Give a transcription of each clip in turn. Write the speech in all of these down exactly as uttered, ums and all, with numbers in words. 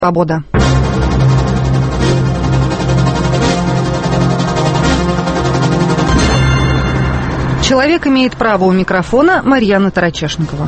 Свобода. Человек имеет право, у микрофона Марьяна Тарачешникова.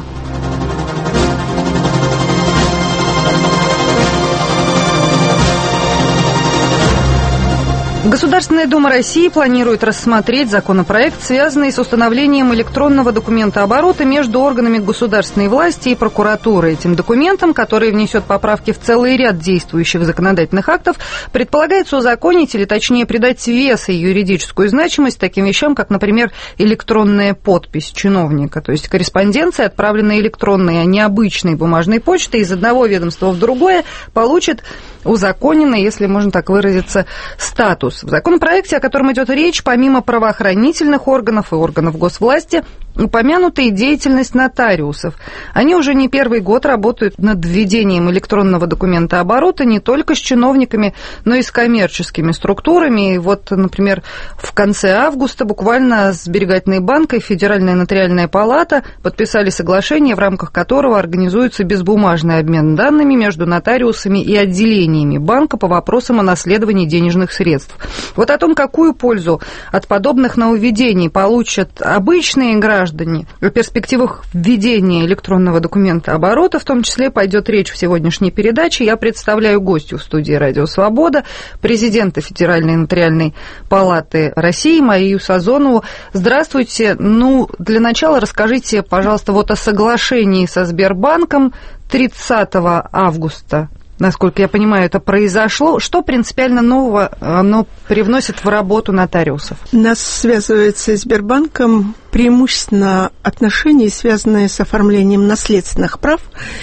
Государственная Дума России планирует рассмотреть законопроект, связанный с установлением электронного документооборота между органами государственной власти и прокуратурой. Этим документом, который внесет поправки в целый ряд действующих законодательных актов, предполагается узаконить или, точнее, придать вес и юридическую значимость таким вещам, как, например, электронная подпись чиновника, то есть корреспонденция, отправленная электронной, а не обычной бумажной почтой из одного ведомства в другое, получит узаконенный, если можно так выразиться, статус. В законопроекте, о котором идет речь, помимо правоохранительных органов и органов госвласти, упомянута и деятельность нотариусов. Они уже не первый год работают над введением электронного документооборота не только с чиновниками, но и с коммерческими структурами. И вот, например, в конце августа буквально Сберегательный банк и Федеральная нотариальная палата подписали соглашение, в рамках которого организуется безбумажный обмен данными между нотариусами и отделениями банка по вопросам о наследовании денежных средств. Вот о том, какую пользу от подобных нововведений получат обычные граждане, граждане. О перспективах введения электронного документа оборота, в том числе, пойдет речь в сегодняшней передаче. Я представляю гостью в студии «Радио Свобода», президента Федеральной нотариальной палаты России Марию Сазонову. Здравствуйте. Ну, для начала расскажите, пожалуйста, вот о соглашении со Сбербанком тридцатого августа. Насколько я понимаю, это произошло. Что принципиально нового оно привносит в работу нотариусов? Нас связывает со Сбербанком преимущественно отношения, связанные с оформлением наследственных прав.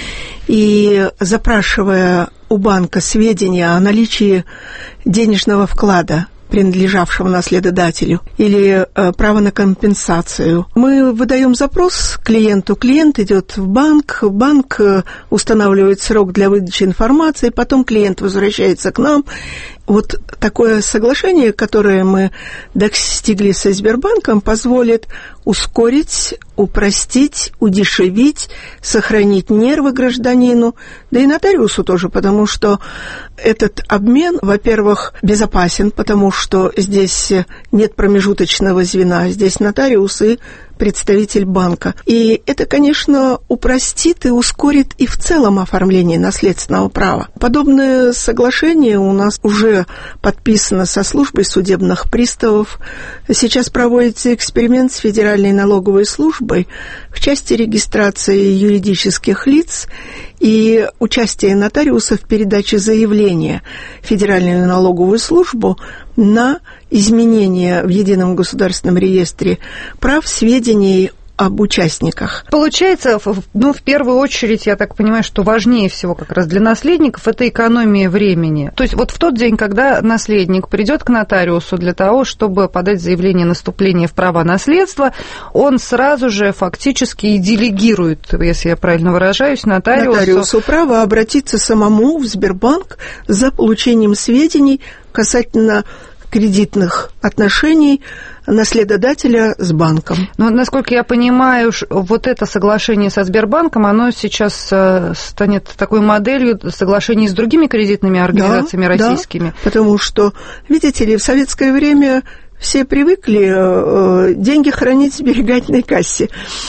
И запрашивая у банка сведения о наличии денежного вклада, принадлежавшего наследодателю, или э, право на компенсацию. Мы выдаем запрос клиенту, клиент идет в банк, банк устанавливает срок для выдачи информации, потом клиент возвращается к нам. Вот такое соглашение, которое мы достигли со Сбербанком, позволит ускорить, упростить, удешевить, сохранить нервы гражданину, да и нотариусу тоже, потому что этот обмен, во-первых, безопасен, потому что здесь нет промежуточного звена, здесь нотариус и представитель банка. И это, конечно, упростит и ускорит и в целом оформление наследственного права. Подобное соглашение у нас уже подписано со службой судебных приставов. Сейчас проводится эксперимент с Федеральной налоговой службой в части регистрации юридических лиц и участия нотариусов в передаче заявления в Федеральную налоговую службу на изменение в Едином государственном реестре прав, сведений об участниках. Получается, ну, в первую очередь, я так понимаю, что важнее всего как раз для наследников это экономия времени. То есть вот в тот день, когда наследник придет к нотариусу для того, чтобы подать заявление на вступление в права наследства, он сразу же фактически и делегирует, если я правильно выражаюсь, нотариусу. Нотариусу право обратиться самому в Сбербанк за получением сведений касательно кредитных отношений наследодателя с банком. Но, насколько я понимаю, вот это соглашение со Сбербанком, оно сейчас станет такой моделью соглашений с другими кредитными организациями, да, российскими. Да, потому что, видите ли, в советское время все привыкли деньги хранить в сберегательной кассе.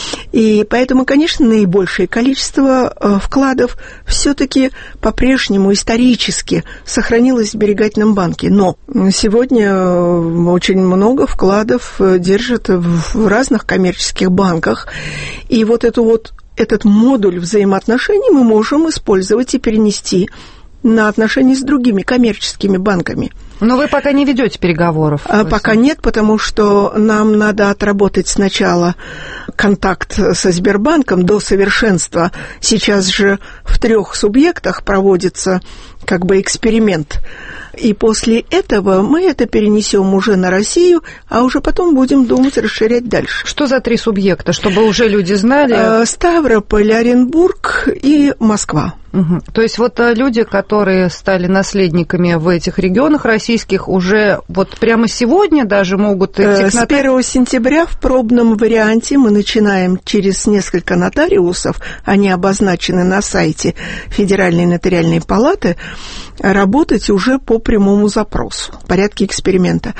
И поэтому, конечно, наибольшее количество вкладов все-таки по-прежнему исторически сохранилось в сберегательном банке. Но сегодня очень много вкладов держат в разных коммерческих банках. И вот, эту вот этот модуль взаимоотношений мы можем использовать и перенести на отношения с другими коммерческими банками. Но вы пока не ведете переговоров? А пока нет, потому что нам надо отработать сначала контакт со Сбербанком до совершенства. Сейчас же в трех субъектах проводится как бы эксперимент. И после этого мы это перенесем уже на Россию, а уже потом будем думать расширять дальше. Что за три субъекта, чтобы уже люди знали? Ставрополь, Оренбург и Москва. Угу. То есть вот люди, которые стали наследниками в этих регионах российских, уже вот прямо сегодня даже могут идти к нотариусу? С первого сентября в пробном варианте мы начинаем через несколько нотариусов, они обозначены на сайте Федеральной нотариальной палаты, работать уже по прямому запросу в порядке эксперимента.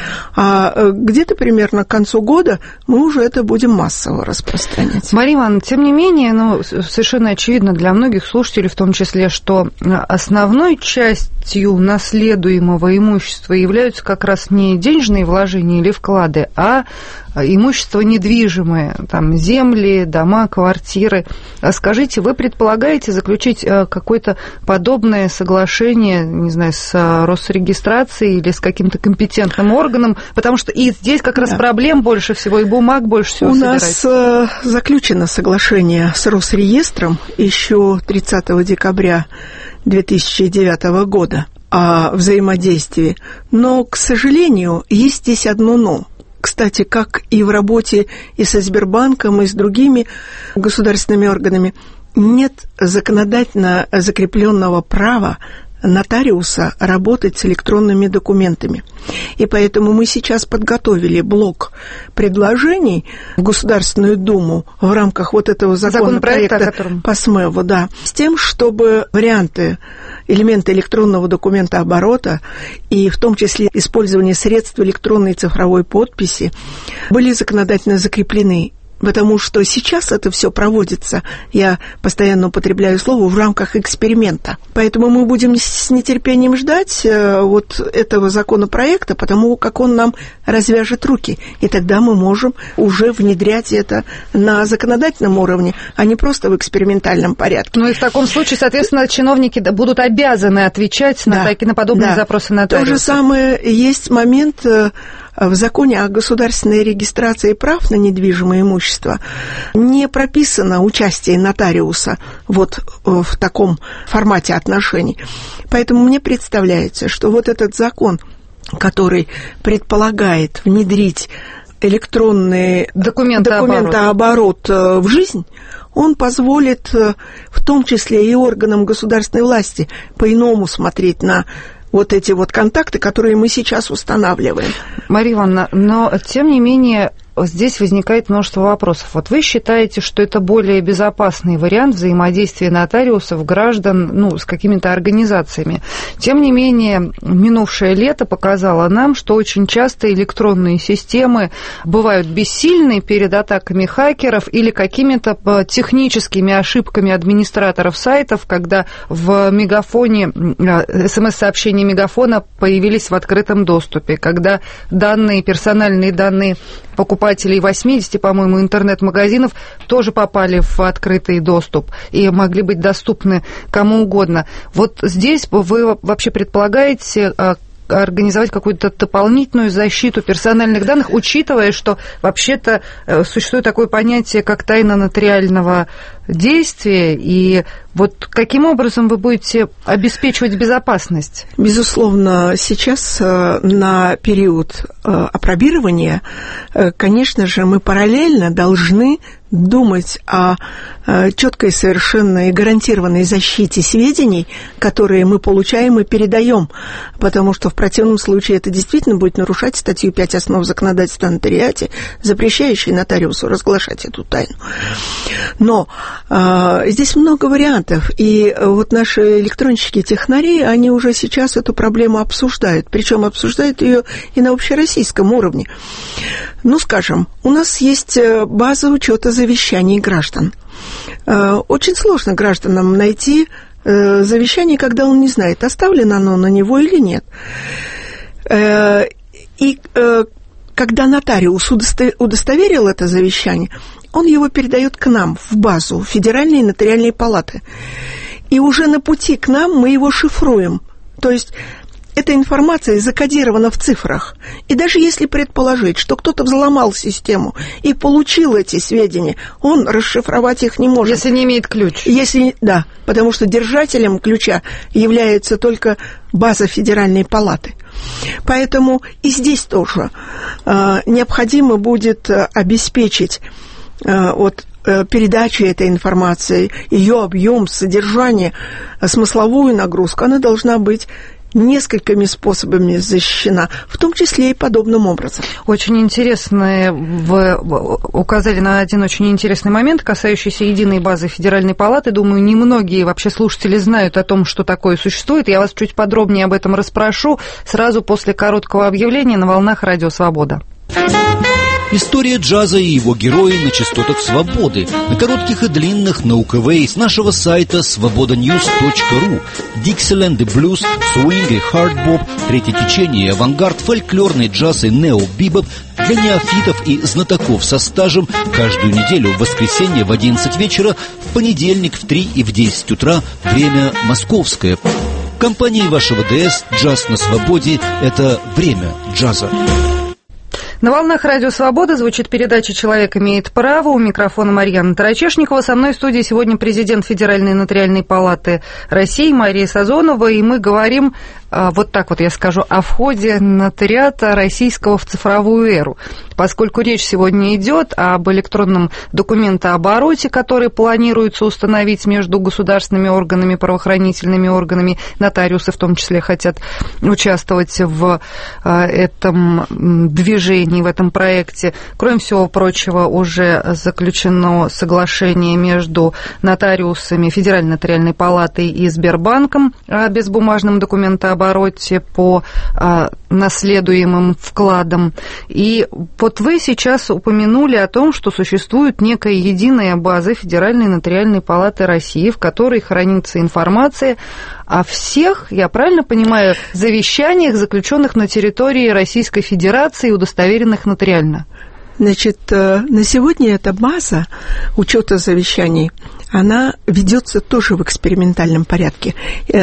А где-то примерно к концу года мы уже это будем массово распространять. Мария Ивановна, тем не менее, ну, совершенно очевидно для многих слушателей, в том числе, что основной частью наследуемого имущества являются как раз не денежные вложения или вклады, а имущество недвижимое, там, земли, дома, квартиры. Скажите, вы предполагаете заключить какое-то подобное соглашение, не знаю, с Росрегистрацией или с каким-то компетентным органом? Потому что и здесь как раз да. проблем больше всего, и бумаг больше всего У собирать. нас заключено соглашение с Росреестром еще тридцатого декабря две тысячи девятого года о взаимодействии. Но, к сожалению, есть здесь одно «но». Кстати, как и в работе и со Сбербанком, и с другими государственными органами, нет законодательно закрепленного права нотариуса работать с электронными документами. И поэтому мы сейчас подготовили блок предложений в Государственную Думу в рамках вот этого законопроекта, законопроекта котором... по СМЭВу, да, с тем, чтобы варианты, элементы электронного документооборота и в том числе использование средств электронной цифровой подписи были законодательно закреплены. Потому что сейчас это все проводится, я постоянно употребляю слово, в рамках эксперимента. Поэтому мы будем с нетерпением ждать вот этого законопроекта, потому как он нам развяжет руки. И тогда мы можем уже внедрять это на законодательном уровне, а не просто в экспериментальном порядке. Ну и в таком случае, соответственно, чиновники будут обязаны отвечать да, на, такие, на подобные да. запросы нотариуса. То же самое есть момент... В законе о государственной регистрации прав на недвижимое имущество не прописано участие нотариуса вот в таком формате отношений. Поэтому мне представляется, что вот этот закон, который предполагает внедрить электронный документооборот в жизнь, он позволит в том числе и органам государственной власти по-иному смотреть на вот эти вот контакты, которые мы сейчас устанавливаем. Мария Ивановна, но тем не менее здесь возникает множество вопросов. Вот вы считаете, что это более безопасный вариант взаимодействия нотариусов, граждан, ну, с какими-то организациями. Тем не менее, минувшее лето показало нам, что очень часто электронные системы бывают бессильны перед атаками хакеров или какими-то техническими ошибками администраторов сайтов, когда в мегафоне, смс-сообщения мегафона появились в открытом доступе, когда данные, персональные данные покупателей восьмидесяти, по-моему, интернет-магазинов тоже попали в открытый доступ и могли быть доступны кому угодно. Вот здесь вы вообще предполагаете организовать какую-то дополнительную защиту персональных данных, учитывая, что вообще-то существует такое понятие, как тайна нотариального действия, и вот каким образом вы будете обеспечивать безопасность? Безусловно, сейчас на период апробирования, конечно же, мы параллельно должны думать о четкой, совершенно и гарантированной защите сведений, которые мы получаем и передаем, потому что в противном случае это действительно будет нарушать статью пять основ законодательства о нотариате, запрещающей нотариусу разглашать эту тайну. Но э, здесь много вариантов, и вот наши электронщики-технари, они уже сейчас эту проблему обсуждают, причем обсуждают ее и на общероссийском уровне. Ну, скажем, у нас есть база учета завещаний граждан. Очень сложно гражданам найти завещание, когда он не знает, оставлено оно на него или нет. И когда нотариус удостоверил это завещание, он его передает к нам в базу Федеральной нотариальной палаты. И уже на пути к нам мы его шифруем. То есть эта информация закодирована в цифрах. И даже если предположить, что кто-то взломал систему и получил эти сведения, он расшифровать их не может. Если не имеет ключ. Если, да, потому что держателем ключа является только база Федеральной палаты. Поэтому и здесь тоже э, необходимо будет обеспечить э, вот, передачи этой информации, ее объем, содержание, смысловую нагрузку, она должна быть несколькими способами защищена, в том числе и подобным образом. Очень интересно, вы указали на один очень интересный момент, касающийся единой базы Федеральной палаты. Думаю, немногие вообще слушатели знают о том, что такое существует. Я вас чуть подробнее об этом расспрошу сразу после короткого объявления на волнах Радио Свобода. История джаза и его герои на частотах свободы, на коротких и длинных, на УКВ, с нашего сайта свобода ньюс точка ру. Диксиленд и блюз, свинг и хардбоп, третье течение, авангард, фольклорный джаз и нео-бибоп для неофитов и знатоков со стажем каждую неделю в воскресенье в одиннадцать вечера, в понедельник в три и в десять утра, время московское. В компании вашего ДС «Джаз на свободе» — это время джаза. На волнах Радио Свобода звучит передача «Человек имеет право». У микрофона Марьяна Тарачешникова. Со мной в студии сегодня президент Федеральной нотариальной палаты России Мария Сазонова. И мы говорим, вот так вот я скажу, о входе нотариата российского в цифровую эру. Поскольку речь сегодня идет об электронном документообороте, который планируется установить между государственными органами, правоохранительными органами, нотариусы в том числе хотят участвовать в этом движении, в этом проекте. Кроме всего прочего, уже заключено соглашение между нотариусами Федеральной нотариальной палатой и Сбербанком о безбумажном документообороте по наследуемым вкладам. И вот вы сейчас упомянули о том, что существует некая единая база Федеральной нотариальной палаты России, в которой хранится информация о всех, я правильно понимаю, завещаниях, заключенных на территории Российской Федерации и удостоверенных нотариально? Значит, на сегодня эта база учета завещаний, она ведется тоже в экспериментальном порядке.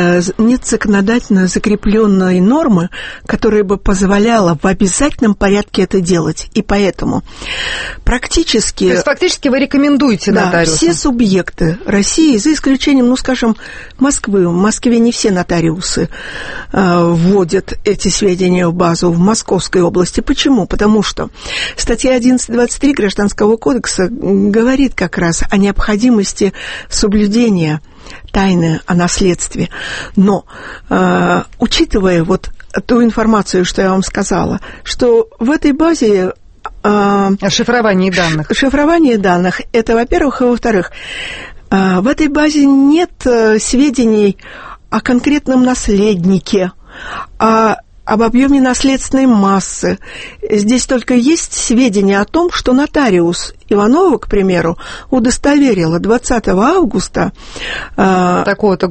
Нет законодательно закрепленной нормы, которая бы позволяла в обязательном порядке это делать. И поэтому практически... То есть фактически вы рекомендуете да, нотариусам? Все субъекты России, за исключением, ну, скажем, Москвы. В Москве не все нотариусы э, вводят эти сведения в базу в Московской области. Почему? Потому что статья одиннадцать двадцать три Гражданского кодекса говорит как раз о необходимости соблюдения тайны о наследстве. Но, э, учитывая вот ту информацию, что я вам сказала, что в этой базе... Э, шифрование данных. Шифрование данных, это, во-первых, и во-вторых, э, в этой базе нет э, сведений о конкретном наследнике, о об объеме наследственной массы. Здесь только есть сведения о том, что нотариус Иванова, к примеру, удостоверила двадцатого августа э,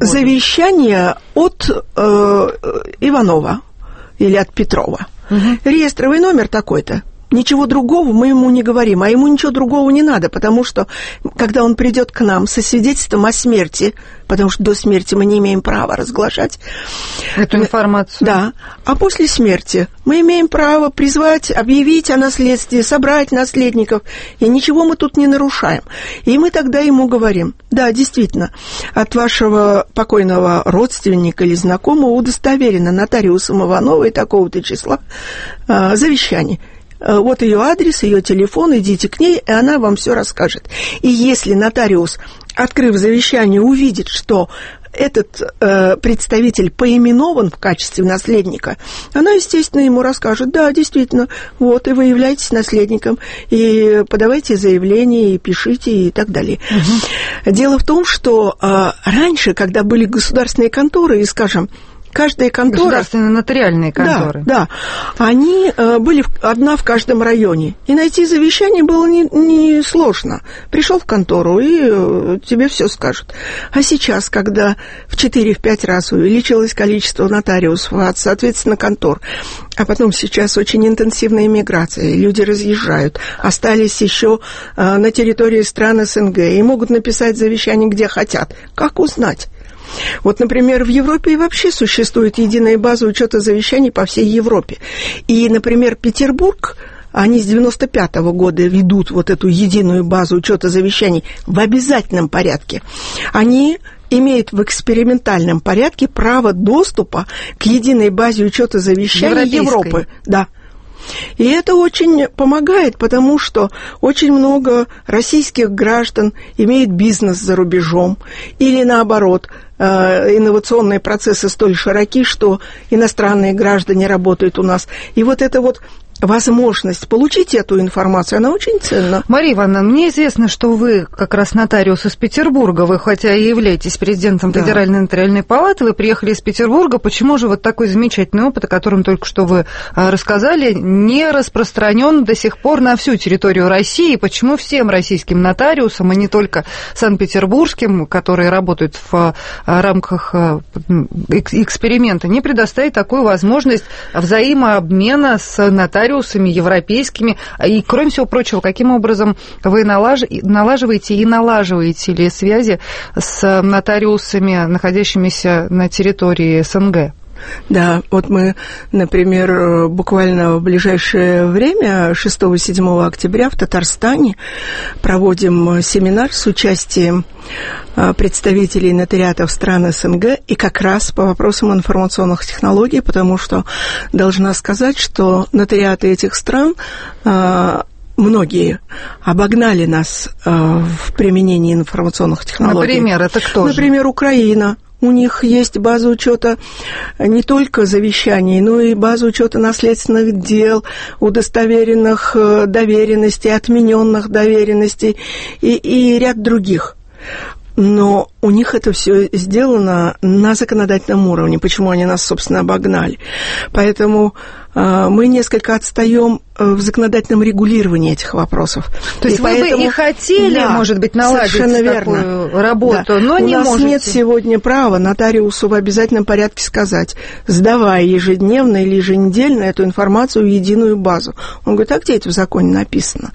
завещание от э, Иванова или от Петрова. Угу. Реестровый номер такой-то. Ничего другого мы ему не говорим, а ему ничего другого не надо, потому что, когда он придет к нам со свидетельством о смерти, потому что до смерти мы не имеем права разглашать эту информацию. Да. А после смерти мы имеем право призвать, объявить о наследстве, собрать наследников, и ничего мы тут не нарушаем. И мы тогда ему говорим: да, действительно, от вашего покойного родственника или знакомого удостоверено нотариусом Ивановой такого-то числа э, завещание. Вот ее адрес, ее телефон, идите к ней, и она вам все расскажет. И если нотариус, открыв завещание, увидит, что этот э, представитель поименован в качестве наследника, она, естественно, ему расскажет: да, действительно, вот, и вы являетесь наследником, и подавайте заявление, и пишите, и так далее. Угу. Дело в том, что э, раньше, когда были государственные конторы, и, скажем, каждая контора... Государственные нотариальные конторы. Да, да. Они э, были в, одна в каждом районе. И найти завещание было не, не сложно. Пришел в контору, и э, тебе все скажут. А сейчас, когда в четыре-пять раз увеличилось количество нотариусов, соответственно, контор, а потом сейчас очень интенсивная миграция, люди разъезжают, остались еще э, на территории стран СНГ и могут написать завещание где хотят. Как узнать? Вот, например, в Европе и вообще существует единая база учета завещаний по всей Европе. И, например, Петербург, они с девяносто пятого года ведут вот эту единую базу учета завещаний в обязательном порядке. Они имеют в экспериментальном порядке право доступа к единой базе учета завещаний Европы. Да. И это очень помогает, потому что очень много российских граждан имеет бизнес за рубежом, или наоборот, инновационные процессы столь широки, что иностранные граждане работают у нас. И вот это вот возможность получить эту информацию, она очень ценна. Мария Ивановна, мне известно, что вы как раз нотариус из Петербурга, вы хотя и являетесь президентом да. Федеральной нотариальной палаты, вы приехали из Петербурга, почему же вот такой замечательный опыт, о котором только что вы рассказали, не распространен до сих пор на всю территорию России, почему всем российским нотариусам, а не только санкт-петербургским, которые работают в рамках эксперимента, не предоставить такую возможность взаимообмена с нотариусами, европейскими, и, кроме всего прочего, каким образом вы налаж... налаживаете и налаживаете ли связи с нотариусами, находящимися на территории СНГ? Да, вот мы, например, буквально в ближайшее время, шестого-седьмого октября в Татарстане, проводим семинар с участием представителей нотариатов стран СНГ и как раз по вопросам информационных технологий, потому что должна сказать, что нотариаты этих стран многие обогнали нас в применении информационных технологий. Например, это кто же? Например, Украина. У них есть база учета не только завещаний, но и база учета наследственных дел, удостоверенных доверенностей, отмененных доверенностей и, и ряд других. Но у них это все сделано на законодательном уровне. Почему они нас, собственно, обогнали? Поэтому э, мы несколько отстаем в законодательном регулировании этих вопросов. То есть и вы поэтому, бы и хотели, да, может быть, наладить такую верно. работу, да. но у не можете. У нас нет сегодня права нотариусу в обязательном порядке сказать, сдавай ежедневно или еженедельно эту информацию в единую базу. Он говорит, а где это в законе написано?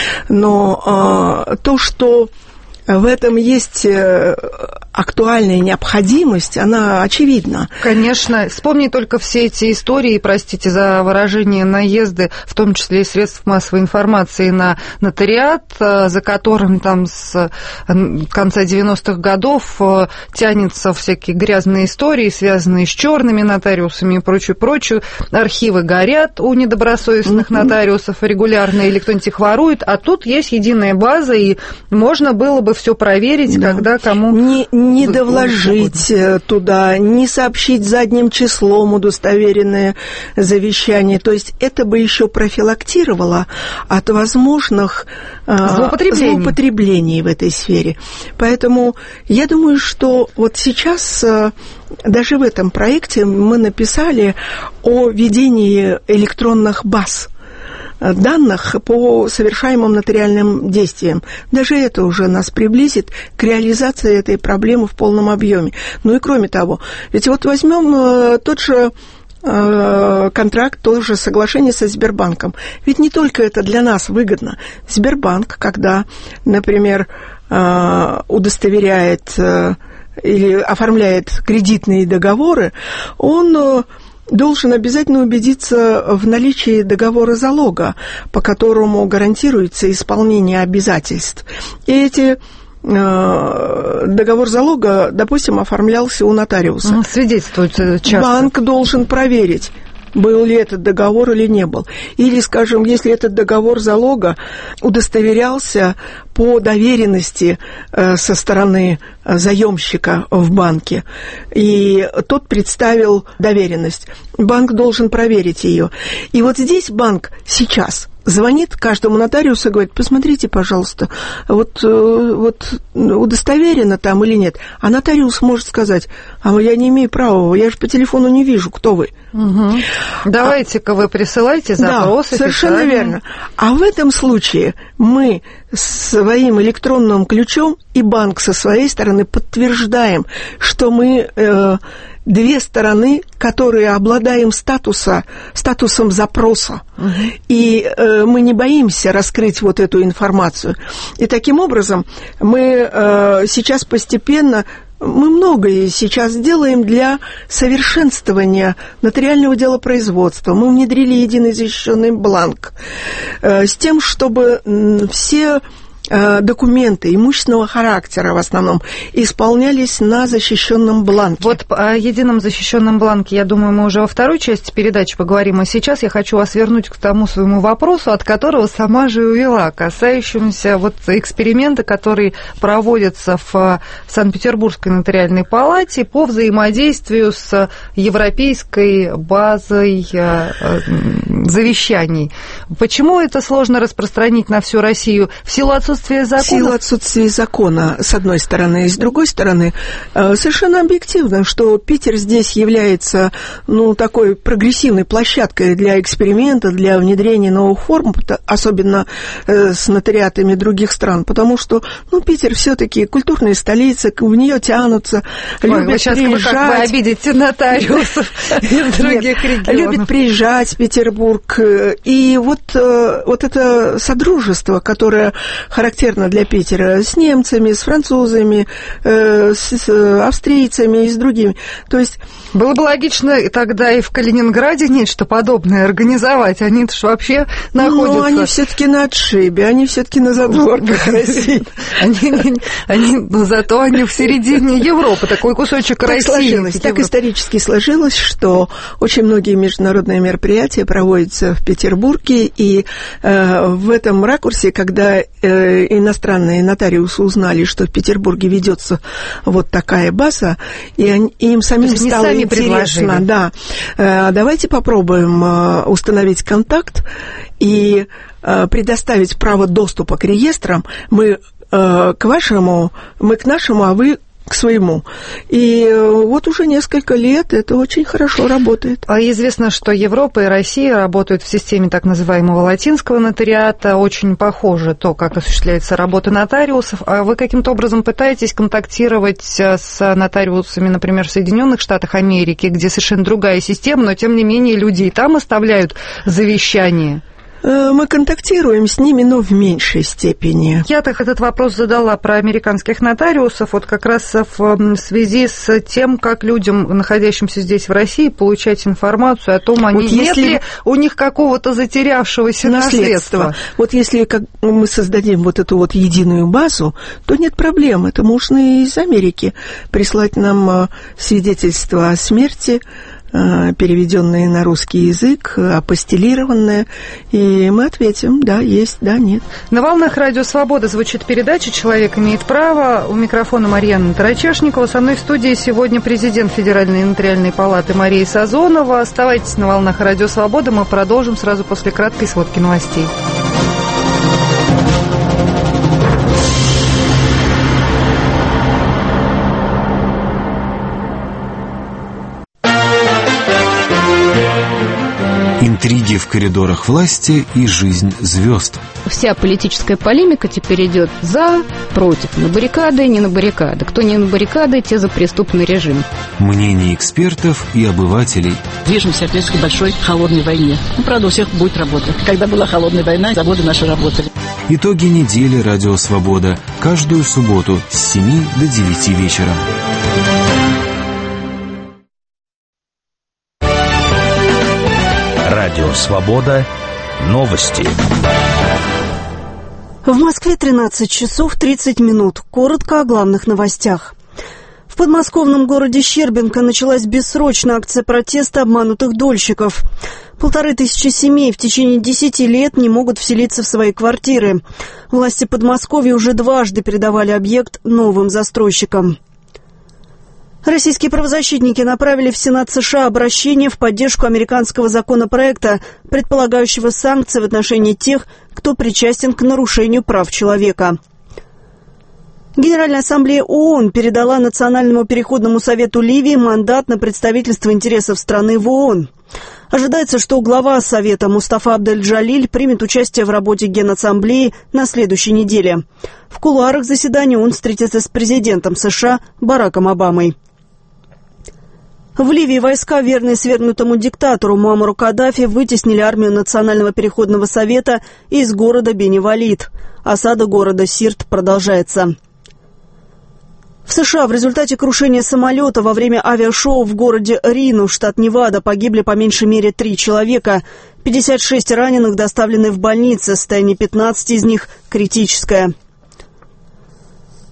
Но э, то, что в этом есть актуальная необходимость, она очевидна. Конечно. Вспомни только все эти истории, простите за выражение, наезды, в том числе и средств массовой информации на нотариат, за которым там с конца девяностых годов тянутся всякие грязные истории, связанные с черными нотариусами и прочее-прочее. Архивы горят у недобросовестных mm-hmm. нотариусов регулярно, или кто-нибудь их ворует, а тут есть единая база, и можно было бы все проверить, да. когда кому... Не, не довложить туда, не сообщить задним числом удостоверенное завещание. То есть это бы еще профилактировало от возможных злоупотреблений. злоупотреблений в этой сфере. Поэтому я думаю, что вот сейчас... Даже в этом проекте мы написали о ведении электронных баз данных по совершаемым нотариальным действиям. Даже это уже нас приблизит к реализации этой проблемы в полном объеме. Ну и кроме того, ведь вот возьмем тот же контракт, то же соглашение со Сбербанком. Ведь не только это для нас выгодно. Сбербанк, когда, например, удостоверяет или оформляет кредитные договоры, он должен обязательно убедиться в наличии договора залога, по которому гарантируется исполнение обязательств. И эти э, договор залога, допустим, оформлялся у нотариуса. Свидетельствует часто. Банк должен проверить, был ли этот договор или не был. Или, скажем, если этот договор залога удостоверялся по доверенности э, со стороны заемщика в банке, и тот представил доверенность, банк должен проверить ее. И вот здесь банк сейчас звонит каждому нотариусу и говорит, посмотрите, пожалуйста, вот, вот удостоверено там или нет. А нотариус может сказать, а я не имею права, я же по телефону не вижу, кто вы. Угу. Давайте-ка а, вы присылайте запросы. Да, совершенно официально. Верно. А в этом случае мы своим электронным ключом и банк со своей стороны подтверждаем, что мы... Э, две стороны, которые обладаем статуса, статусом запроса. Угу. И э, мы не боимся раскрыть вот эту информацию. И таким образом мы э, сейчас постепенно... Мы многое сейчас делаем для совершенствования нотариального делопроизводства. Мы внедрили единый защищенный бланк э, с тем, чтобы все документы имущественного характера в основном исполнялись на защищенном бланке. Вот о едином защищенном бланке, я думаю, мы уже во второй части передачи поговорим, а сейчас я хочу вас вернуть к тому своему вопросу, от которого сама же увела, касающемуся вот эксперимента, который проводится в Санкт-Петербургской нотариальной палате по взаимодействию с европейской базой завещаний. Почему это сложно распространить на всю Россию? В силу отсутствия закона? В силу отсутствия закона, с одной стороны, и с другой стороны, совершенно объективно, что Питер здесь является, ну, такой прогрессивной площадкой для эксперимента, для внедрения новых форм, особенно с нотариатами других стран, потому что, ну, Питер все-таки культурная столица, в нее тянутся, Ой, любят вы сейчас приезжать. Вы как бы обидите нотариусов из других регионов. Любят приезжать в Петербург. И вот, вот это содружество, которое характерно для Питера, с немцами, с французами, с австрийцами и с другими. То есть... Было бы логично тогда и в Калининграде нечто подобное организовать. Они-то ж вообще находятся... Ну, они все-таки на отшибе, они все-таки на задворках России. Они, зато они в середине Европы, такой кусочек России. Так исторически сложилось, что очень многие международные мероприятия проводятся в Петербурге, и в этом ракурсе, когда иностранные нотариусы узнали, что в Петербурге ведется вот такая база, и им самим стало интересно, да, давайте попробуем установить контакт и предоставить право доступа к реестрам. Мы к вашему, мы к нашему, а вы к своему. И вот уже несколько лет это очень хорошо работает. А известно, что Европа и Россия работают в системе так называемого латинского нотариата. Очень похоже то, как осуществляется работа нотариусов. А вы каким-то образом пытаетесь контактировать с нотариусами, например, в Соединенных Штатах Америки, где совершенно другая система, но тем не менее люди и там оставляют завещание? Мы контактируем с ними, но в меньшей степени. Я так этот вопрос задала про американских нотариусов, вот как раз в связи с тем, как людям, находящимся здесь в России, получать информацию о том, они, вот нет ли у них какого-то затерявшегося наследства. наследства. Вот если как мы создадим вот эту вот единую базу, то нет проблем. Это можно из Америки прислать нам свидетельство о смерти, переведенные на русский язык, апостилированные, и мы ответим, да, есть, да, нет. На волнах Радио Свобода звучит передача «Человек имеет право». У микрофона Марьяна Тарачешникова. Со мной в студии сегодня президент Федеральной нотариальной палаты Мария Сазонова. Оставайтесь на волнах Радио Свобода. Мы продолжим сразу после краткой сводки новостей. Интриги в коридорах власти и жизнь звезд. Вся политическая полемика теперь идет за, против, на баррикады, не на баррикады. Кто не на баррикады, те за преступный режим. Мнения экспертов и обывателей. Движемся опять к большой холодной войне. Ну, правда, у всех будет работа. Когда была холодная война, заводы наши работали. Итоги недели «Радио Свобода». Каждую субботу с семи до девяти вечера. Радио Свобода. Новости. В Москве тринадцать часов тридцать минут. Коротко о главных новостях. В подмосковном городе Щербинка началась бессрочная акция протеста обманутых дольщиков. Полторы тысячи семей в течение десяти лет не могут вселиться в свои квартиры. Власти Подмосковья уже дважды передавали объект новым застройщикам. Российские правозащитники направили в Сенат США обращение в поддержку американского законопроекта, предполагающего санкции в отношении тех, кто причастен к нарушению прав человека. Генеральная ассамблея ООН передала Национальному переходному совету Ливии мандат на представительство интересов страны в ООН. Ожидается, что глава Совета Мустафа Абдель-Джалиль примет участие в работе Генассамблеи на следующей неделе. В кулуарах заседания он встретится с президентом США Бараком Обамой. В Ливии войска, верные свергнутому диктатору Муаммару Каддафи, вытеснили армию Национального переходного совета из города Бени-Валид. Осада города Сирт продолжается. В США в результате крушения самолета во время авиашоу в городе Рино, штат Невада, погибли по меньшей мере три человека. пятьдесят шесть раненых доставлены в больницы, состояние пятнадцати из них критическое.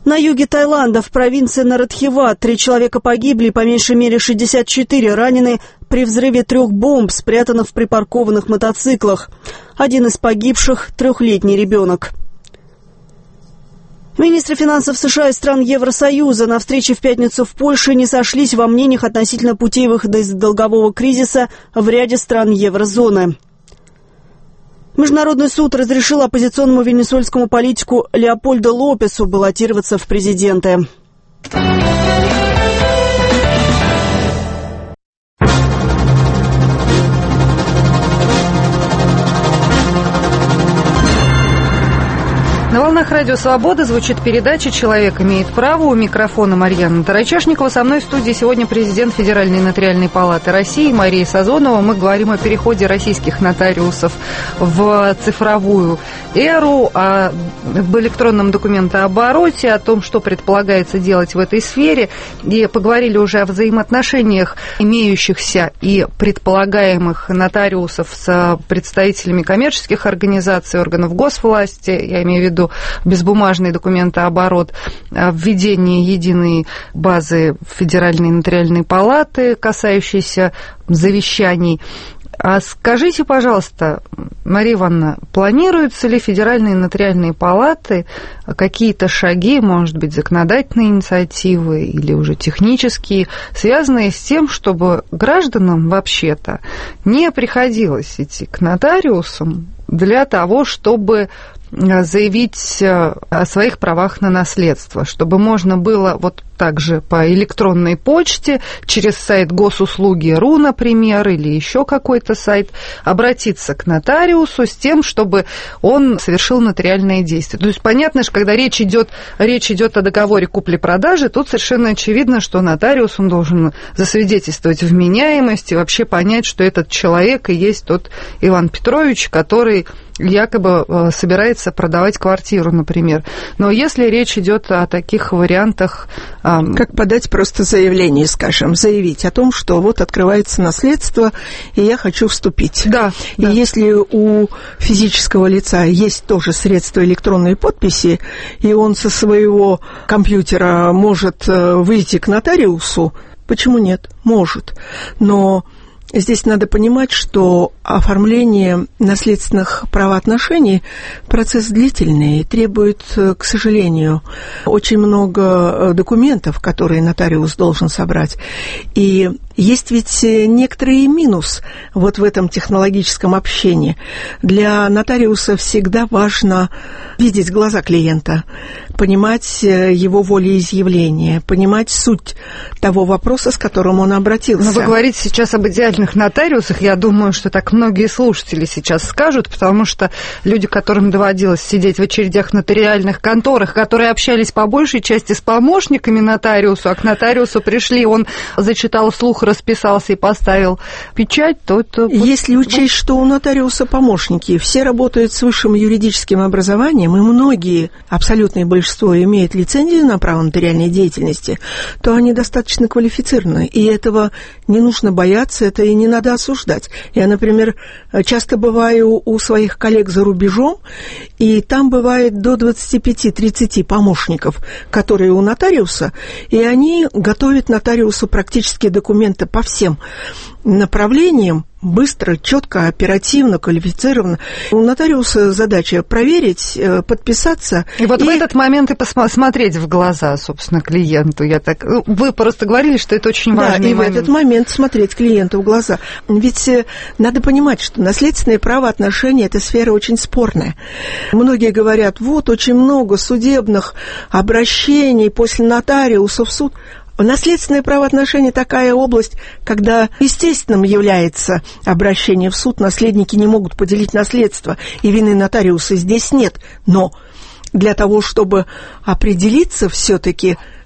На юге Таиланда, в провинции Наратхиват, три человека погибли, по меньшей мере шестьдесят четыре ранены при взрыве трех бомб, спрятанных в припаркованных мотоциклах. Один из погибших – трехлетний ребенок. Министры финансов США и стран Евросоюза на встрече в пятницу в Польше не сошлись во мнениях относительно путей выхода из долгового кризиса в ряде стран еврозоны. Международный суд разрешил оппозиционному венесуэльскому политику Леопольдо Лопесу баллотироваться в президенты. На волнах Радио Свобода звучит передача «Человек имеет право». У микрофона Марьяна Тарачешникова. Со мной в студии сегодня президент Федеральной нотариальной палаты России Мария Сазонова. Мы говорим о переходе российских нотариусов в цифровую эру, об электронном документообороте, о том, что предполагается делать в этой сфере. И поговорили уже о взаимоотношениях имеющихся и предполагаемых нотариусов с представителями коммерческих организаций, органов госвласти, я имею в виду безбумажный документооборот, введение единой базы Федеральной нотариальной палаты, касающейся завещаний. А скажите, пожалуйста, Мария Ивановна, планируются ли федеральные нотариальные палаты какие-то шаги, может быть, законодательные инициативы или уже технические, связанные с тем, чтобы гражданам вообще-то не приходилось идти к нотариусам для того, чтобы заявить о своих правах на наследство, чтобы можно было вот так же по электронной почте, через сайт госуслуги точка ру, например, или еще какой-то сайт, обратиться к нотариусу с тем, чтобы он совершил нотариальное действие. То есть понятно, что когда речь идет, речь идет о договоре купли-продажи, тут совершенно очевидно, что нотариус он должен засвидетельствовать вменяемость и вообще понять, что этот человек и есть тот Иван Петрович, который якобы собирается продавать квартиру, например. Но если речь идет о таких вариантах... Как подать просто заявление, скажем, заявить о том, что вот открывается наследство, и я хочу вступить. Да. И да. если у физического лица есть тоже средства электронной подписи, и он со своего компьютера может выйти к нотариусу, почему нет? Может. Но... Здесь надо понимать, что оформление наследственных правоотношений – процесс длительный и требует, к сожалению, очень много документов, которые нотариус должен собрать. И есть ведь некоторый минус вот в этом технологическом общении. Для нотариуса всегда важно видеть глаза клиента, понимать его волеизъявление, понимать суть того вопроса, с которым он обратился. Но вы говорите сейчас об идеальных нотариусах. Я думаю, что так многие слушатели сейчас скажут, потому что люди, которым доводилось сидеть в очередях в нотариальных конторах, которые общались по большей части с помощниками нотариусу, а к нотариусу пришли, он зачитал вслух, расписался и поставил печать, то это... Если учесть, что у нотариуса помощники все работают с высшим юридическим образованием, и многие, абсолютное большинство, имеют лицензию на право нотариальной деятельности, то они достаточно квалифицированы, и этого не нужно бояться, это и не надо осуждать. Я, например, часто бываю у своих коллег за рубежом, и там бывает до двадцать пять тридцать помощников, которые у нотариуса, и они готовят нотариусу практически документы по всем направлениям, быстро, четко, оперативно, квалифицированно. У нотариуса задача проверить, подписаться. И вот и... в этот момент и посмотреть в глаза, собственно, клиенту. Я так... Вы просто говорили, что это очень важный да, и момент. в этот момент смотреть клиенту в глаза. Ведь надо понимать, что наследственные правоотношения – это сфера очень спорная. Многие говорят, вот очень много судебных обращений после нотариуса в суд. Наследственное правоотношение – такая область, когда естественным является обращение в суд, наследники не могут поделить наследство, и вины нотариуса здесь нет. Но для того, чтобы определиться все-таки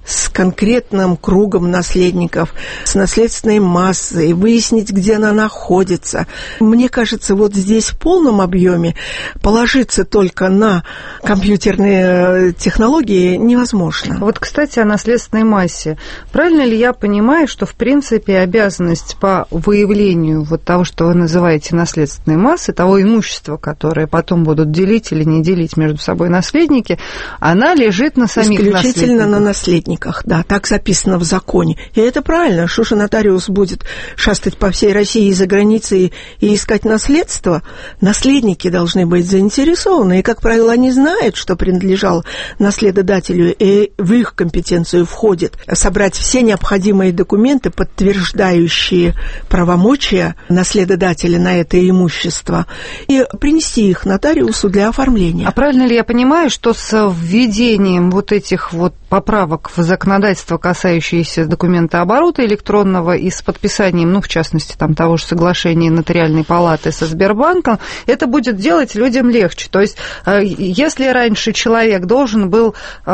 с конкретным кругом наследников, с наследственной массой, выяснить, где она находится. Мне кажется, вот здесь в полном объеме положиться только на компьютерные технологии невозможно. Вот, кстати, о наследственной массе. Правильно ли я понимаю, что, в принципе, обязанность по выявлению вот того, что вы называете наследственной массой, того имущества, которое потом будут делить или не делить между собой наследники, она лежит на самих наследниках? Исключительно на наследниках. Да, так записано в законе. И это правильно. Что же нотариус будет шастать по всей России и за границей и искать наследство? Наследники должны быть заинтересованы. И, как правило, они знают, что принадлежало наследодателю, и в их компетенцию входит собрать все необходимые документы, подтверждающие правомочия наследодателя на это имущество, и принести их нотариусу для оформления. А правильно ли я понимаю, что с введением вот этих вот поправок в законодательство, касающееся документа оборота электронного, и с подписанием, ну, в частности, там, того же соглашения Нотариальной палаты со Сбербанком, это будет делать людям легче. То есть, если раньше человек должен был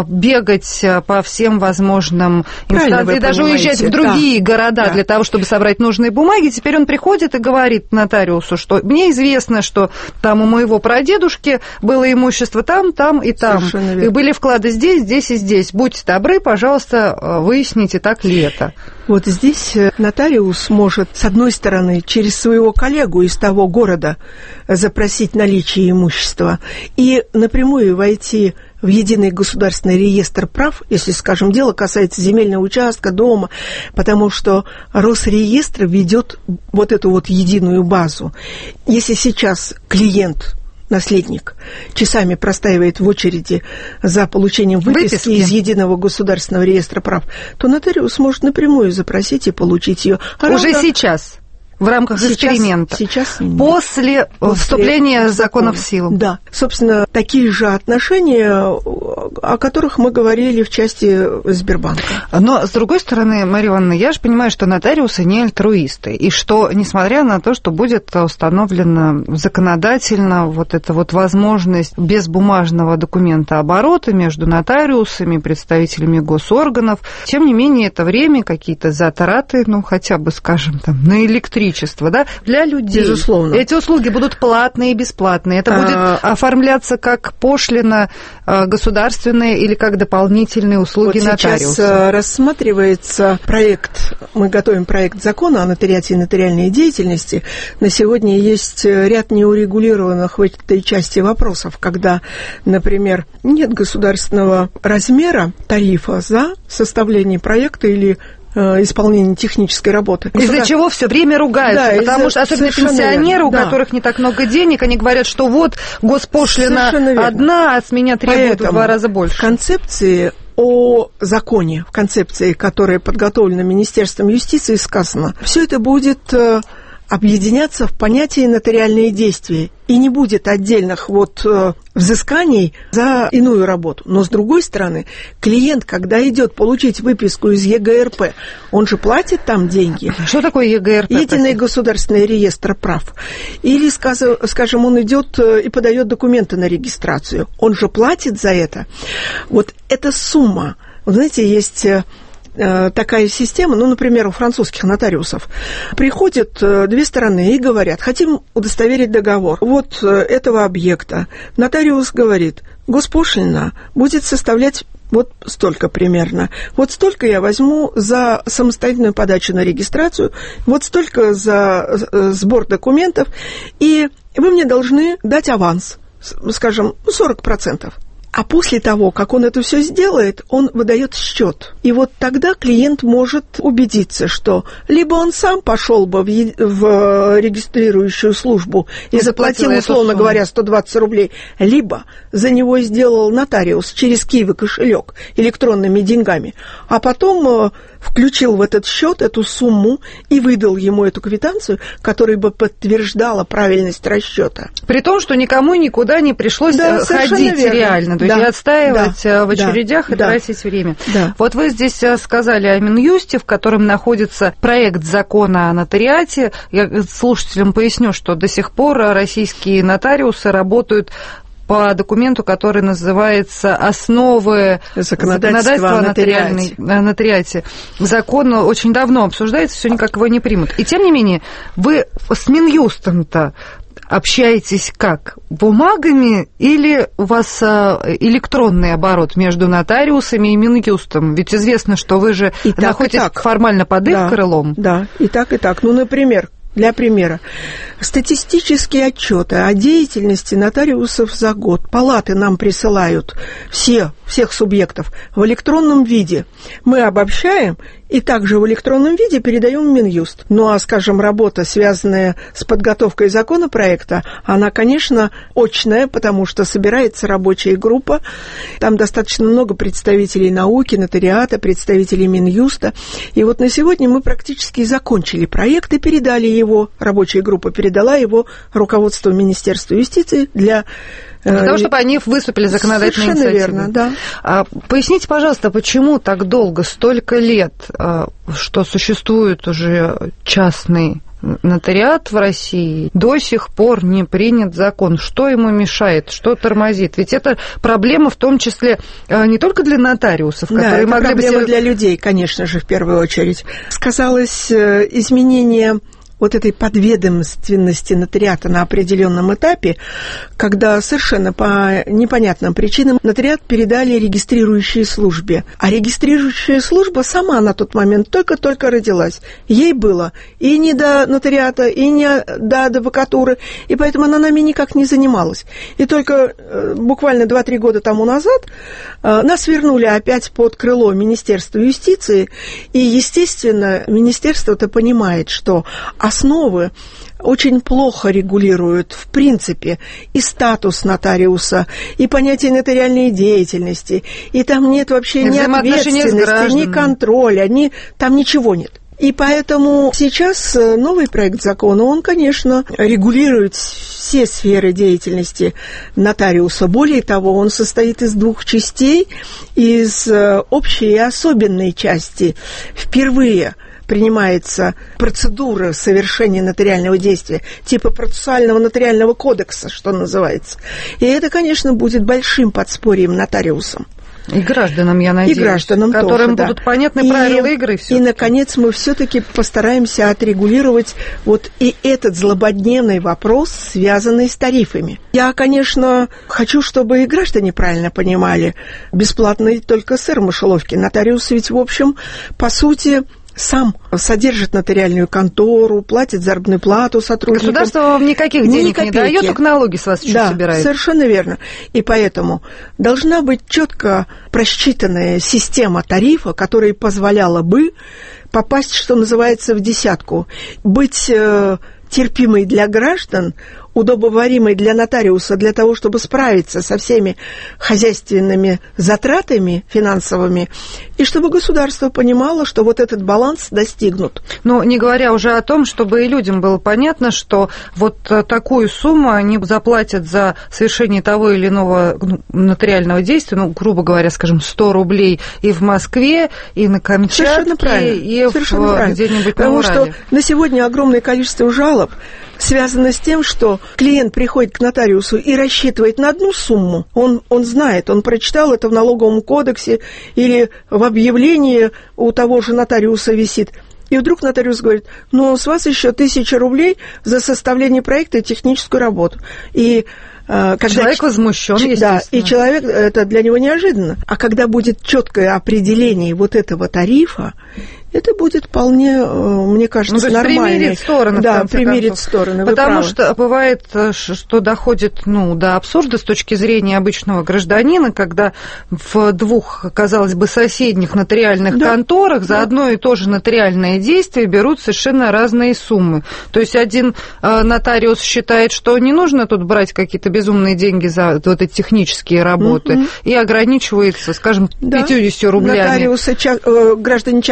бегать по всем возможным инстанциям, даже уезжать в другие да. города да. для того, чтобы собрать нужные бумаги, теперь он приходит и говорит нотариусу, что мне известно, что там у моего прадедушки было имущество там, там и там. И были вклады здесь, здесь и здесь. Будьте добры, пожалуйста, выясните, так ли это. Вот здесь нотариус может, с одной стороны, через своего коллегу из того города запросить наличие имущества и напрямую войти в единый государственный реестр прав, если, скажем, дело касается земельного участка, дома, потому что Росреестр ведет вот эту вот единую базу. Если сейчас клиент, наследник, часами простаивает в очереди за получением выписки, выписки из единого государственного реестра прав, то нотариус может напрямую запросить и получить ее. А Уже правда, сейчас? В рамках сейчас, эксперимента. Сейчас После, После вступления закона в силу. Да. Собственно, такие же отношения, о которых мы говорили в части Сбербанка. Но, с другой стороны, Мария Ивановна, я же понимаю, что нотариусы не альтруисты. И что, несмотря на то, что будет установлена законодательно вот эта вот возможность без бумажного документа оборота между нотариусами, представителями госорганов, тем не менее, это время, какие-то затраты, ну, хотя бы, скажем, там, на электричество, да, для людей. Безусловно. Эти услуги будут платные и бесплатные. Это будет а... оформляться как пошлина государственная или как дополнительные услуги вот нотариуса. Сейчас рассматривается проект, мы готовим проект закона о нотариате и нотариальной деятельности. На сегодня есть ряд неурегулированных в этой части вопросов, когда, например, нет государственного размера тарифа за составление проекта или исполнение технической работы. Из-за Государ... чего все время ругаются, да, потому что особенно пенсионеры, у да. которых не так много денег, они говорят, что вот госпошлина одна, а с меня требуют Поэтому в два раза больше. В концепции о законе, в концепции, которая подготовлена Министерством юстиции, сказано, все это будет объединяться в понятие нотариальные действия. И не будет отдельных вот э, взысканий за иную работу. Но, с другой стороны, клиент, когда идет получить выписку из ЕГРП, он же платит там деньги. Что такое ЕГРП? Единый государственный реестр прав. Или, скажем, он идет и подает документы на регистрацию. Он же платит за это. Вот эта сумма. Вот знаете, есть... такая система, ну, например, у французских нотариусов, приходят две стороны и говорят, хотим удостоверить договор вот этого объекта. Нотариус говорит, госпошлина будет составлять вот столько примерно. Вот столько я возьму за самостоятельную подачу на регистрацию, вот столько за сбор документов, и вы мне должны дать аванс, скажем, сорок процентов. А после того, как он это все сделает, он выдает счет. И вот тогда клиент может убедиться, что либо он сам пошел бы в, е- в регистрирующую службу и заплатил, условно говоря, сто двадцать рублей, либо за него сделал нотариус через Киви кошелек электронными деньгами, а потом включил в этот счет эту сумму и выдал ему эту квитанцию, которая бы подтверждала правильность расчета. При том, что никому никуда не пришлось да, ходить верно. реально, то да, есть отстаивать да, в очередях да, и тратить да, время. Да. Вот вы здесь сказали о Минюсте, в котором находится проект закона о нотариате. Я слушателям поясню, что до сих пор российские нотариусы работают по документу, который называется «Основы законодательства, законодательства о нотариате». нотариате». Закон очень давно обсуждается, все никак его не примут. И тем не менее, вы с Минюстом-то общаетесь как? Бумагами или у вас электронный оборот между нотариусами и Минюстом? Ведь известно, что вы же и находитесь так, и так. формально под их да, крылом. Да, и так, и так. Ну, например, для примера, статистические отчеты о деятельности нотариусов за год палаты нам присылают все, всех субъектов в электронном виде. Мы обобщаем и также в электронном виде передаем в Минюст. Ну, а, скажем, работа, связанная с подготовкой законопроекта, она, конечно, очная, потому что собирается рабочая группа, там достаточно много представителей науки, нотариата, представителей Минюста. И вот на сегодня мы практически закончили проект и передали его, рабочая группа передала его руководству Министерства юстиции для... Для того, чтобы они выступили законодательной инициативой. Совершенно верно, да. Поясните, пожалуйста, почему так долго, столько лет, что существует уже частный нотариат в России, до сих пор не принят закон? Что ему мешает, что тормозит? Ведь это проблема в том числе не только для нотариусов, да, которые это могли бы... проблема для людей, конечно же, в первую очередь. Сказалось изменение вот этой подведомственности нотариата на определенном этапе, когда совершенно по непонятным причинам нотариат передали регистрирующей службе. А регистрирующая служба сама на тот момент только-только родилась. Ей было и не до нотариата, и не до адвокатуры, и поэтому она нами никак не занималась. И только буквально два-три года тому назад нас вернули опять под крыло Министерства юстиции, и, естественно, министерство-то понимает, что основы очень плохо регулируют, в принципе, и статус нотариуса, и понятие нотариальной деятельности, и там нет вообще и ни ответственности, ни контроля, ни, там ничего нет. И поэтому сейчас новый проект закона, он, конечно, регулирует все сферы деятельности нотариуса. Более того, он состоит из двух частей, из общей и особенной части. Впервые принимается процедура совершения нотариального действия, типа процессуального нотариального кодекса, что называется. И это, конечно, будет большим подспорьем нотариусам. И гражданам, я надеюсь, и гражданам которым тоже, будут да. понятны и, правила игры. И, наконец, мы все-таки постараемся отрегулировать вот и этот злободневный вопрос, связанный с тарифами. Я, конечно, хочу, чтобы и граждане правильно понимали. Бесплатный только сыр в мышеловке. Нотариус ведь, в общем, по сути, сам содержит нотариальную контору, платит заработную плату сотрудникам. Государство вам никаких денег Ни не дает, только налоги с вас еще да, собирает. Совершенно верно. И поэтому должна быть четко просчитанная система тарифа, которая позволяла бы попасть, что называется, в десятку. Быть э, терпимой для граждан, удобоваримой для нотариуса, для того, чтобы справиться со всеми хозяйственными затратами финансовыми, и чтобы государство понимало, что вот этот баланс достигнут. Ну, не говоря уже о том, чтобы и людям было понятно, что вот такую сумму они заплатят за совершение того или иного ну, нотариального действия, ну, грубо говоря, скажем, сто рублей и в Москве, и на Камчатке, и в, где-нибудь на Урале. Потому что на сегодня огромное количество жалоб связано с тем, что клиент приходит к нотариусу и рассчитывает на одну сумму. Он, он знает, он прочитал это в налоговом кодексе или в объявлении у того же нотариуса висит. И вдруг нотариус говорит, ну, с вас еще тысяча рублей за составление проекта и техническую работу. И когда человек возмущен, естественно. Да, и человек, это для него неожиданно. А когда будет четкое определение вот этого тарифа, это будет вполне, мне кажется, ну, нормально. Примирит стороны, да, примирит стороны. Потому что бывает, что доходит ну, до абсурда с точки зрения обычного гражданина, когда в двух, казалось бы, соседних нотариальных да. конторах за да. одно и то же нотариальное действие берут совершенно разные суммы. То есть один нотариус считает, что не нужно тут брать какие-то безумные деньги за вот эти технические работы, угу. и ограничивается, скажем, да. пятьюдесятью рублями. Нотариусы, граждане часто говорят,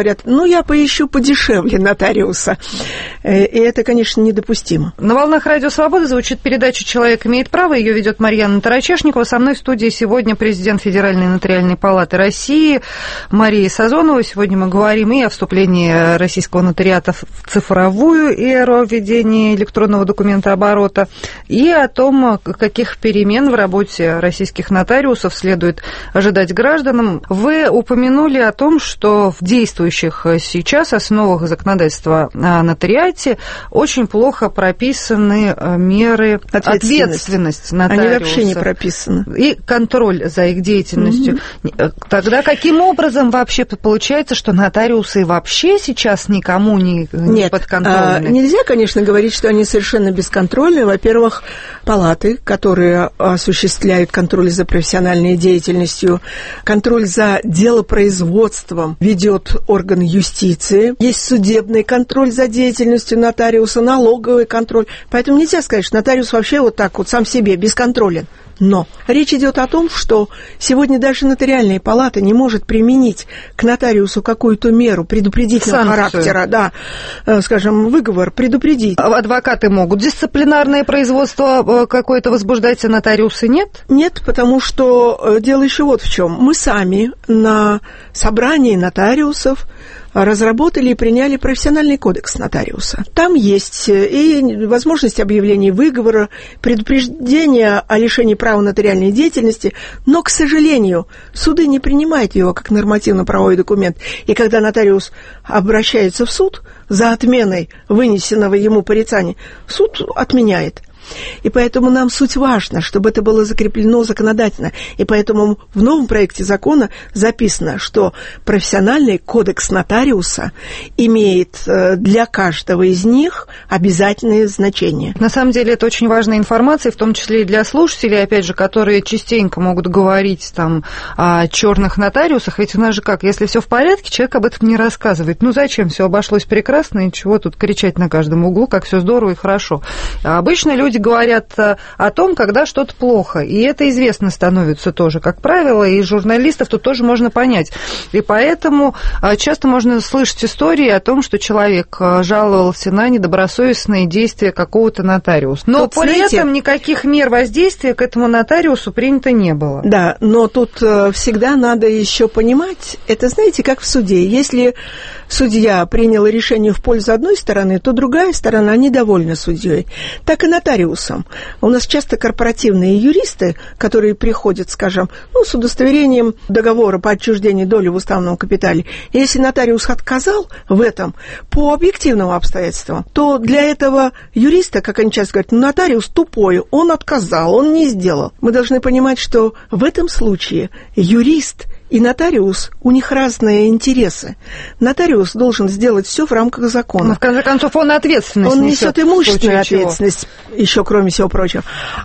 говорят, ну, я поищу подешевле нотариуса. И это, конечно, недопустимо. На волнах Радио Свобода звучит передача «Человек имеет право». Ее ведет Марьяна Тарачешникова. Со мной в студии сегодня президент Федеральной нотариальной палаты России Мария Сазонова. Сегодня мы говорим и о вступлении российского нотариата в цифровую эру, введении электронного документооборота, и о том, каких перемен в работе российских нотариусов следует ожидать гражданам. Вы упомянули о том, что в действующих сейчас основах законодательства о нотариате очень плохо прописаны меры ответственности нотариуса. Они вообще не прописаны. И контроль за их деятельностью. Mm-hmm. Тогда каким образом вообще получается, что нотариусы вообще сейчас никому не, не Нет, подконтрольны? А, нельзя, конечно, говорить, что они совершенно бесконтрольны. Во-первых, палаты, которые осуществляют контроль за профессиональной деятельностью, контроль за делопроизводством ведет орган юстиции. Есть судебный контроль за деятельностью нотариуса, налоговый контроль. Поэтому нельзя сказать, что нотариус вообще вот так вот сам себе бесконтролен. Но речь идет о том, что сегодня даже нотариальная палата не может применить к нотариусу какую-то меру предупредительного санкцию характера, да, скажем, выговор, предупредить. Адвокаты могут дисциплинарное производство какое-то возбуждать, а нотариусы нет? Нет, потому что дело еще вот в чем. Мы сами на собрании нотариусов разработали и приняли профессиональный кодекс нотариуса. Там есть и возможность объявления выговора, предупреждение о лишении права нотариальной деятельности, но, к сожалению, суды не принимают его как нормативно-правовой документ. И когда нотариус обращается в суд за отменой вынесенного ему порицания, суд отменяет. И поэтому нам суть важна, чтобы это было закреплено законодательно. И поэтому в новом проекте закона записано, что профессиональный кодекс нотариуса имеет для каждого из них обязательное значение. На самом деле это очень важная информация, в том числе и для слушателей, опять же, которые частенько могут говорить там о черных нотариусах. Ведь у нас же как, если все в порядке, человек об этом не рассказывает. Ну зачем? Все обошлось прекрасно, и чего тут кричать на каждом углу, как все здорово и хорошо. А обычно люди говорят о том, когда что-то плохо, и это известно становится тоже, как правило, и журналистов тут тоже можно понять. И поэтому часто можно слышать истории о том, что человек жаловался на недобросовестные действия какого-то нотариуса. Но тут, при знаете, этом никаких мер воздействия к этому нотариусу принято не было. Да, но тут всегда надо еще понимать, это, знаете, как в суде. Если судья принял решение в пользу одной стороны, то другая сторона недовольна судьей. Так и нотариус. У нас часто корпоративные юристы, которые приходят, скажем, ну, с удостоверением договора по отчуждению доли в уставном капитале. И если нотариус отказал в этом по объективным обстоятельствам, то для этого юриста, как они часто говорят, ну, нотариус тупой, он отказал, он не сделал. Мы должны понимать, что в этом случае юрист и нотариус, у них разные интересы. Нотариус должен сделать все в рамках закона. Но, в конце концов, он ответственность Он несет имущественную ответственность, еще кроме всего прочего.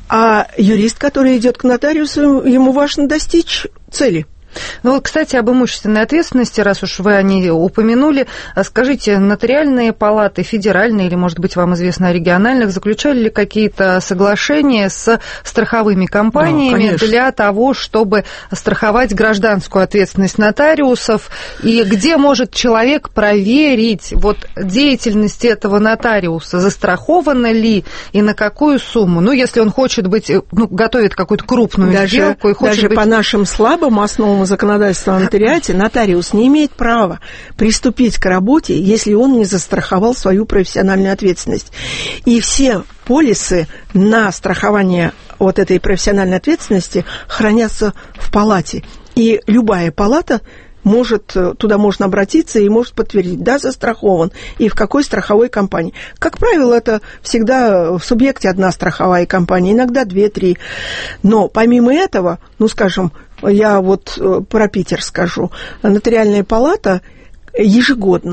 А юрист, который идет к нотариусу, ему важно достичь цели. Ну вот, кстати, об имущественной ответственности, раз уж вы о ней упомянули, скажите, нотариальные палаты, федеральные или, может быть, вам известно о региональных, заключали ли какие-то соглашения с страховыми компаниями, да, для того, чтобы страховать гражданскую ответственность нотариусов? И где может человек проверить вот деятельность этого нотариуса, застрахована ли и на какую сумму? Ну, если он хочет быть, ну, готовит какую-то крупную даже, сделку и хочет даже быть... по нашим слабым основам законодательства о нотариате нотариус не имеет права приступить к работе, если он не застраховал свою профессиональную ответственность. И все полисы на страхование вот этой профессиональной ответственности хранятся в палате. И любая палата может, туда можно обратиться и может подтвердить, да, застрахован, и в какой страховой компании. Как правило, это всегда в субъекте одна страховая компания, иногда две-три. Но помимо этого, ну, скажем, я вот про Питер скажу, нотариальная палата ежегодно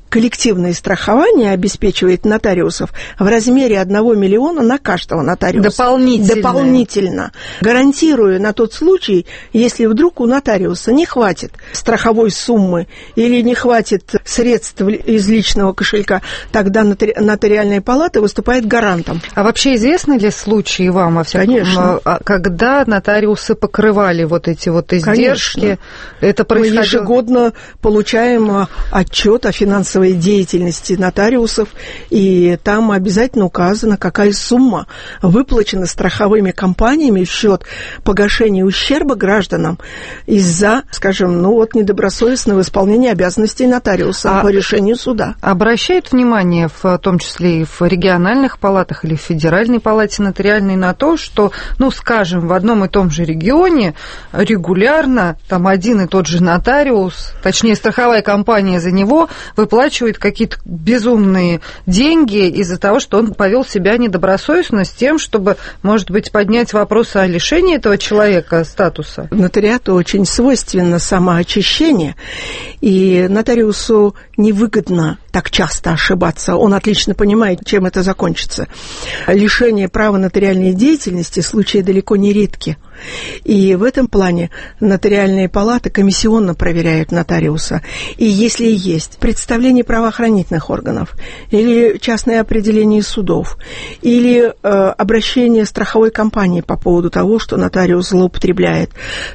коллективное страхование обеспечивает нотариусов в размере одного миллиона на каждого нотариуса. Дополнительно. Дополнительно. Гарантируя на тот случай, если вдруг у нотариуса не хватит страховой суммы или не хватит средств из личного кошелька, тогда нотариальная палата выступает гарантом. А вообще известны ли случаи вам, во всяком, Конечно. когда нотариусы покрывали вот эти вот издержки? Конечно. Это происходило... Мы ежегодно получаем отчет о финансовой деятельности нотариусов, и там обязательно указано, какая сумма выплачена страховыми компаниями в счет погашения ущерба гражданам из-за, скажем, ну вот недобросовестного исполнения обязанностей нотариуса а по решению суда. Обращают внимание, в том числе и в региональных палатах или в федеральной палате нотариальной, на то, что, ну, скажем, в одном и том же регионе регулярно там один и тот же нотариус, точнее, страховая компания за него выплачивает какие-то безумные деньги из-за того, что он повел себя недобросовестно с тем, чтобы, может быть, поднять вопрос о лишении этого человека статуса? Нотариату очень свойственно самоочищение, и нотариусу невыгодно так часто ошибаться. Он отлично понимает, чем это закончится. Лишение права нотариальной деятельности случаи далеко не редки. И в этом плане нотариальные палаты комиссионно проверяют нотариуса. И если есть представление правоохранительных органов, или частное определение судов, или э, обращение страховой компании по поводу того, что нотариус злоупотребляет,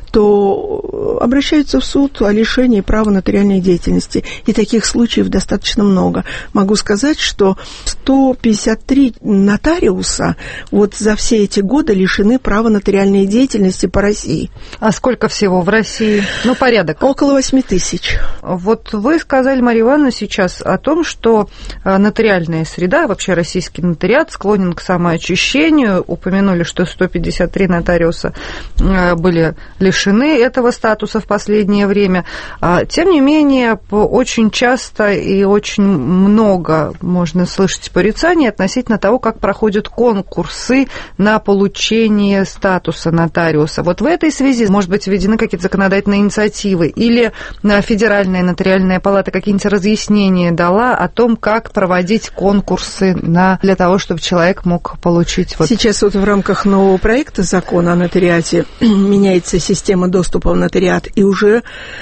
то обращаются в суд о лишении права нотариальной деятельности. И таких случаев достаточно много. Могу сказать, что сто пятьдесят три нотариуса вот за все эти годы лишены права нотариальной деятельности по России. А сколько всего в России? Ну, порядок. Около восемь тысяч. Вот вы сказали, Мария Ивановна, сейчас о том, что нотариальная среда, вообще российский нотариат склонен к самоочищению. Упомянули, что сто пятьдесят три нотариуса были лишены этого статуса в последнее время. Тем не менее, очень часто и очень много можно слышать порицаний относительно того, как проходят конкурсы на получение статуса нотариуса. Вот в этой связи, может быть, введены какие-то законодательные инициативы или Федеральная нотариальная палата какие-нибудь разъяснения дала о том, как проводить конкурсы на, для того, чтобы человек мог получить... Вот... Сейчас вот в рамках нового проекта закона о нотариате меняется система доступа в нотариат, и уже,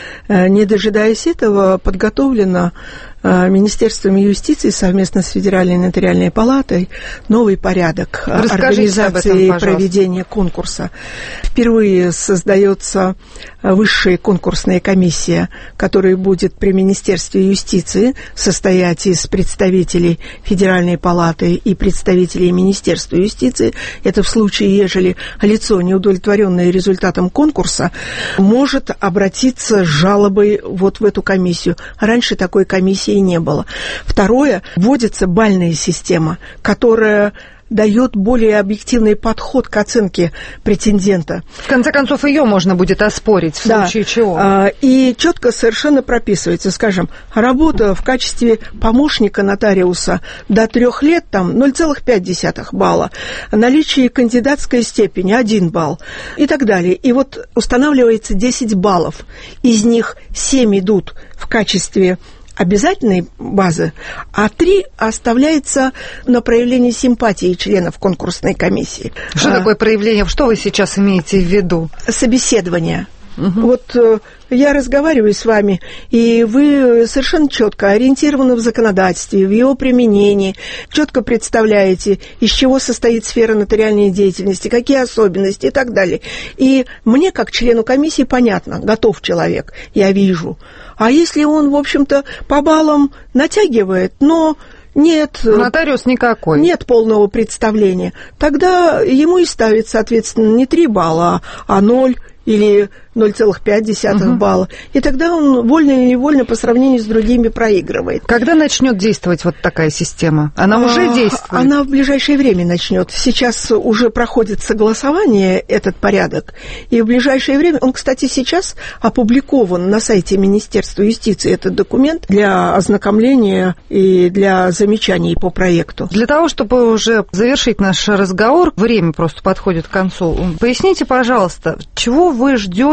не дожидаясь этого, подготовлено Министерством юстиции совместно с Федеральной нотариальной палатой новый порядок организации и проведения конкурса. Впервые создается высшая конкурсная комиссия, которая будет при Министерстве юстиции состоять из представителей Федеральной палаты и представителей Министерства юстиции. Это в случае, ежели лицо, неудовлетворенное результатом конкурса, может обратиться с жалобой вот в эту комиссию. Раньше такой комиссии не было. Второе, вводится бальная система, которая дает более объективный подход к оценке претендента. В конце концов, ее можно будет оспорить в да. случае чего. И четко совершенно прописывается, скажем, работа в качестве помощника нотариуса до трех лет, там, ноль целых пять десятых балла, наличие кандидатской степени один балл и так далее. И вот устанавливается десять баллов, из них семь идут в качестве обязательной базы, а три оставляется на проявление симпатии членов конкурсной комиссии. Что а, такое проявление? Что вы сейчас имеете в виду? Собеседование. Угу. Вот э, я разговариваю с вами, и вы совершенно четко ориентированы в законодательстве, в его применении, четко представляете, из чего состоит сфера нотариальной деятельности, какие особенности и так далее. И мне, как члену комиссии, понятно, готов человек, я вижу. А если он, в общем-то, по баллам натягивает, но... Нет, нотариус никакой. Нет полного представления. Тогда ему и ставит, соответственно, не три балла, а ноль или ноль целых пять десятых угу. балла. И тогда он вольно или невольно по сравнению с другими проигрывает. Когда начнет действовать вот такая система? Она а, уже действует? Она в ближайшее время начнет. Сейчас уже проходит согласование, этот порядок. И в ближайшее время, он, кстати, сейчас опубликован на сайте Министерства юстиции, этот документ, для ознакомления и для замечаний по проекту. Для того, чтобы уже завершить наш разговор, время просто подходит к концу. Поясните, пожалуйста, чего вы ждете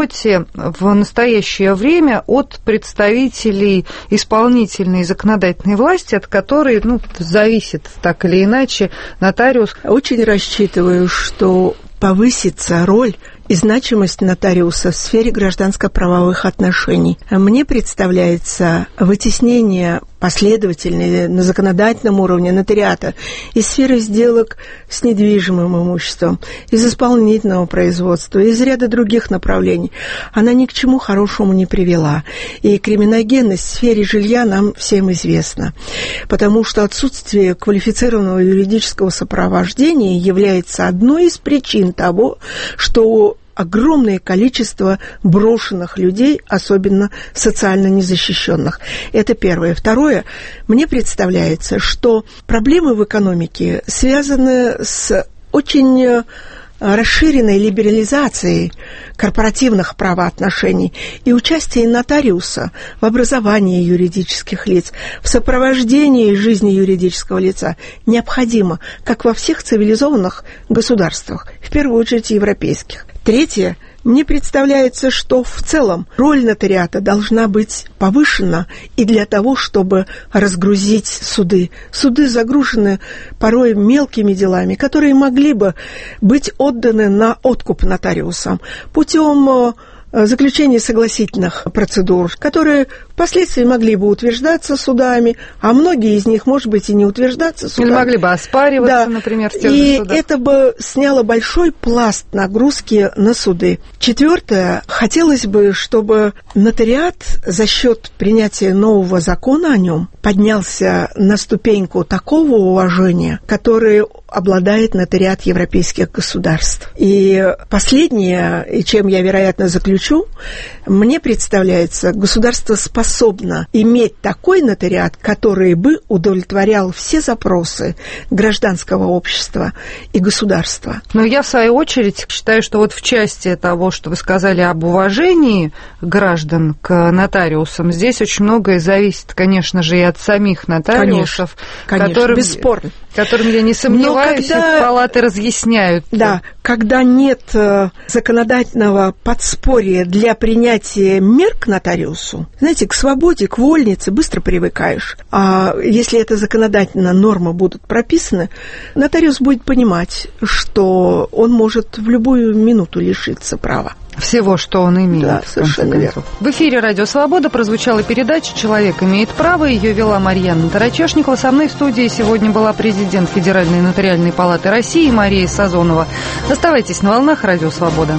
ждете в настоящее время от представителей исполнительной и законодательной власти, от которой, ну, зависит так или иначе нотариус? Очень рассчитываю, что повысится роль и значимость нотариуса в сфере гражданско-правовых отношений. Мне представляется вытеснение последовательное на законодательном уровне нотариата из сферы сделок с недвижимым имуществом, из исполнительного производства, из ряда других направлений. Она ни к чему хорошему не привела. И криминогенность в сфере жилья нам всем известна, потому что отсутствие квалифицированного юридического сопровождения является одной из причин того, что огромное количество брошенных людей, особенно социально незащищенных. Это первое. Второе. Мне представляется, что проблемы в экономике связаны с очень расширенной либерализацией корпоративных правоотношений и участием нотариуса в образовании юридических лиц, в сопровождении жизни юридического лица необходимо, как во всех цивилизованных государствах, в первую очередь европейских. Третье. Мне представляется, что в целом роль нотариата должна быть повышена и для того, чтобы разгрузить суды. Суды загружены порой мелкими делами, которые могли бы быть отданы на откуп нотариусам путем заключения согласительных процедур, которые впоследствии могли бы утверждаться судами, а многие из них, может быть, и не утверждаться судами. Или могли бы оспариваться, да. например, в тех и же судах. Это бы сняло большой пласт нагрузки на суды. Четвертое. Хотелось бы, чтобы нотариат за счет принятия нового закона о нем поднялся на ступеньку такого уважения, которое обладает нотариат европейских государств. И последнее, и чем я, вероятно, заключу, мне представляется, государство способно иметь такой нотариат, который бы удовлетворял все запросы гражданского общества и государства. Но я, в свою очередь, считаю, что вот в части того, что вы сказали об уважении граждан к нотариусам, здесь очень многое зависит, конечно же, и от самих нотариусов, конечно, конечно, которым, бесспорно. которым, я не сомневаюсь, когда, палаты разъясняют. Да, когда нет законодательного подспорья для принятия мер к нотариусу, знаете, к свободе, к вольнице быстро привыкаешь. А если это законодательно нормы будут прописаны, нотариус будет понимать, что он может в любую минуту лишиться права. Всего, что он имеет. Да, совершенно верно. В эфире «Радио Свобода» прозвучала передача «Человек имеет право». Ее вела Марьяна Тарачешникова. Со мной в студии сегодня была президент Федеральной нотариальной палаты России Мария Сазонова. Оставайтесь на волнах «Радио Свобода».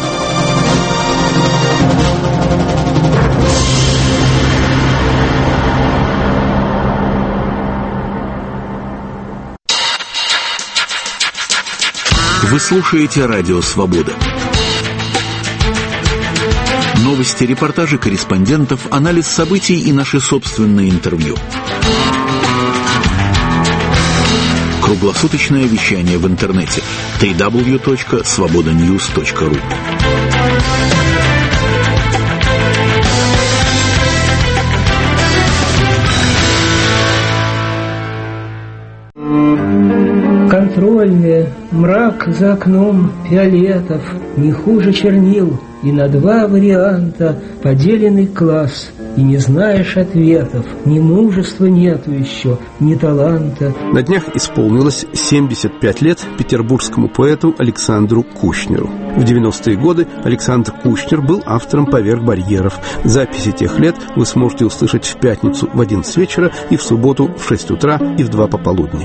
Вы слушаете «Радио Свобода». Новости, репортажи корреспондентов, анализ событий и наши собственные интервью. Круглосуточное вещание в интернете дабл ю дабл ю дабл ю точка свобода ньюс точка ру. Контрольные, мрак за окном фиолетов, не хуже чернил, и на два варианта поделенный класс, и не знаешь ответов, ни мужества нету еще, ни таланта. На днях исполнилось семьдесят пять лет петербургскому поэту Александру Кучнеру. В девяностые годы Александр Кучнер был автором «Поверх барьеров». Записи тех лет вы сможете услышать в пятницу в одиннадцать вечера и в субботу в шесть утра и в два пополудни.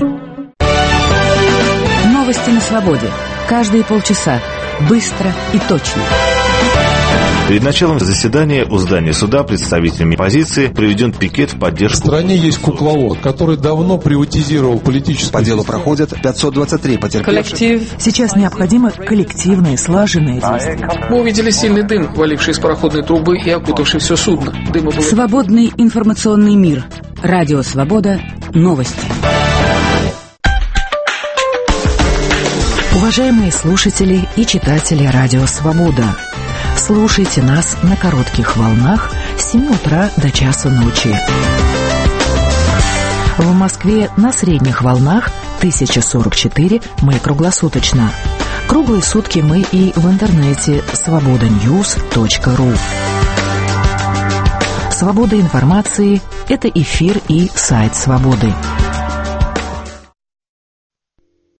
Новости на свободе. Каждые полчаса. Быстро и точно. Перед началом заседания у здания суда представителями оппозиции проведен пикет в поддержку. В стране есть кукловод, который давно приватизировал политическую... По делу проходят пятьсот двадцать три потерпевших. Коллектив. Сейчас необходимы коллективные, слаженные действия. Мы увидели сильный дым, валивший из пароходной трубы и окутавший все судно. Дыма было... Свободный информационный мир. Радио Свобода. Новости. Уважаемые слушатели и читатели Радио Свобода, слушайте нас на коротких волнах с семи утра до часу ночи. В Москве на средних волнах тысяча сорок четыре мы круглосуточно. Круглые сутки мы и в интернете свобода ньюс точка ру. Свобода информации – это эфир и сайт «Свободы».